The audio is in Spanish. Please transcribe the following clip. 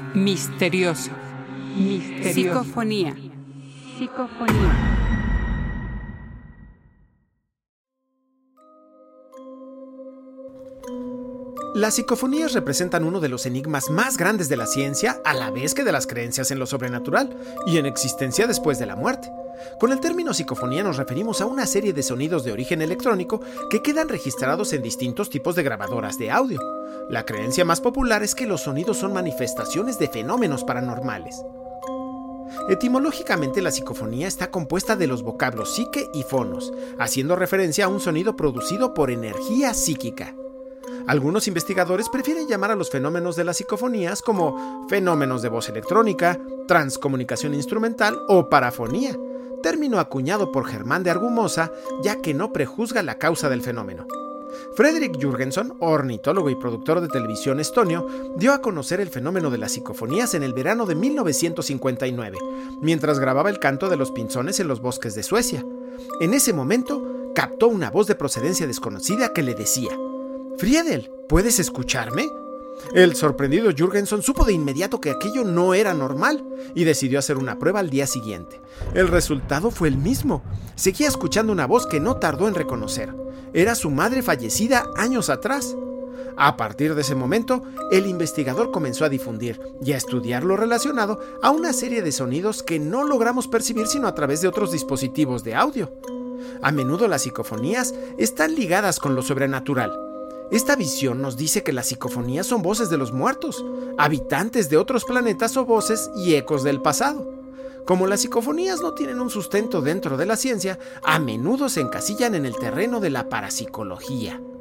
Misterioso. Psicofonía. Las psicofonías representan uno de los enigmas más grandes de la ciencia, a la vez que de las creencias en lo sobrenatural y en existencia después de la muerte. Con el término psicofonía nos referimos a una serie de sonidos de origen electrónico que quedan registrados en distintos tipos de grabadoras de audio. La creencia más popular es que los sonidos son manifestaciones de fenómenos paranormales. Etimológicamente, la psicofonía está compuesta de los vocablos psique y fonos, haciendo referencia a un sonido producido por energía psíquica. Algunos investigadores prefieren llamar a los fenómenos de las psicofonías como fenómenos de voz electrónica, transcomunicación instrumental o parafonía, término acuñado por Germán de Argumosa, ya que no prejuzga la causa del fenómeno. Fredrik Jørgensen, ornitólogo y productor de televisión estonio, dio a conocer el fenómeno de las psicofonías en el verano de 1959, mientras grababa el canto de los pinzones en los bosques de Suecia. En ese momento, captó una voz de procedencia desconocida que le decía: «Friedel, ¿puedes escucharme?». El sorprendido Jørgensen supo de inmediato que aquello no era normal y decidió hacer una prueba al día siguiente. El resultado fue el mismo. Seguía escuchando una voz que no tardó en reconocer. Era su madre fallecida años atrás. A partir de ese momento, el investigador comenzó a difundir y a estudiar lo relacionado a una serie de sonidos que no logramos percibir sino a través de otros dispositivos de audio. A menudo las psicofonías están ligadas con lo sobrenatural. Esta visión nos dice que las psicofonías son voces de los muertos, habitantes de otros planetas o voces y ecos del pasado. Como las psicofonías no tienen un sustento dentro de la ciencia, a menudo se encasillan en el terreno de la parapsicología.